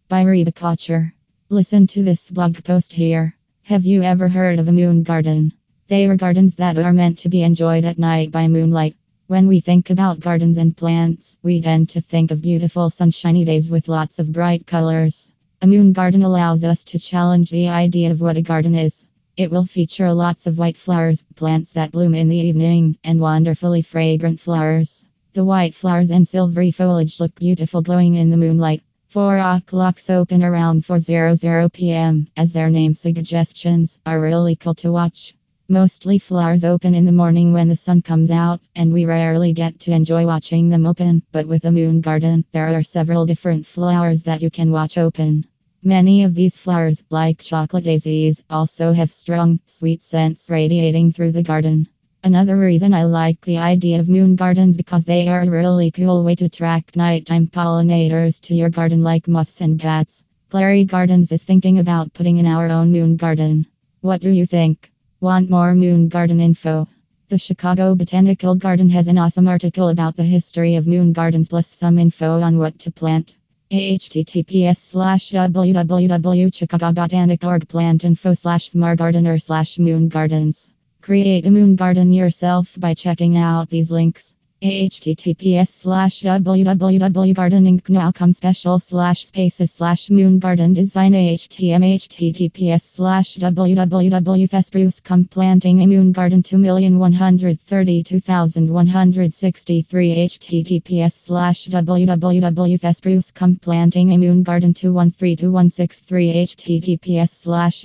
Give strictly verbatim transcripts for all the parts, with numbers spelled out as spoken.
by Reba Kocher. Listen to this blog post here. Have you ever heard of a moon garden? They are gardens that are meant to be enjoyed at night by moonlight. When we think about gardens and plants, we tend to think of beautiful sunshiny days with lots of bright colors. A moon garden allows us to challenge the idea of what a garden is. It will feature lots of white flowers, plants that bloom in the evening, and wonderfully fragrant flowers. The white flowers and silvery foliage look beautiful glowing in the moonlight. Four o'clocks open around four p.m., as their name suggests, are really cool to watch. Mostly flowers open in the morning when the sun comes out, and we rarely get to enjoy watching them open, but with a moon garden, there are several different flowers that you can watch open. Many of these flowers, like chocolate daisies, also have strong, sweet scents radiating through the garden. Another reason I like the idea of moon gardens because they are a really cool way to attract nighttime pollinators to your garden like moths and bats. Clary Gardens is thinking about putting in our own moon garden. What do you think? Want more moon garden info? The Chicago Botanical Garden has an awesome article about the history of moon gardens plus some info on what to plant. https slash www.chicago.org plant info slash smartgardener slash moon gardens. Create a moon garden yourself by checking out these links. https slash www.gardeningknow.com special slash spaces slash moon garden design htm https slash www.thespruce.com planting a moon garden two million one hundred thirty-two thousand one hundred sixty-three https slash www.thespruce.com planting a moon garden two one three two one six three https slash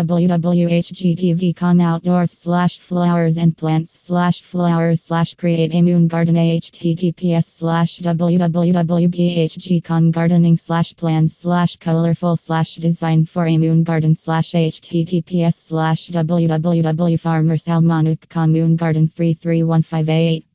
www.hgtv.com outdoors slash flowers and plants slash flowers slash create a moon garden https slash www.bhg.com gardening slash plans slash colorful slash design for a moon garden slash https slash www.farmersalmonic.com moon garden three three one five eight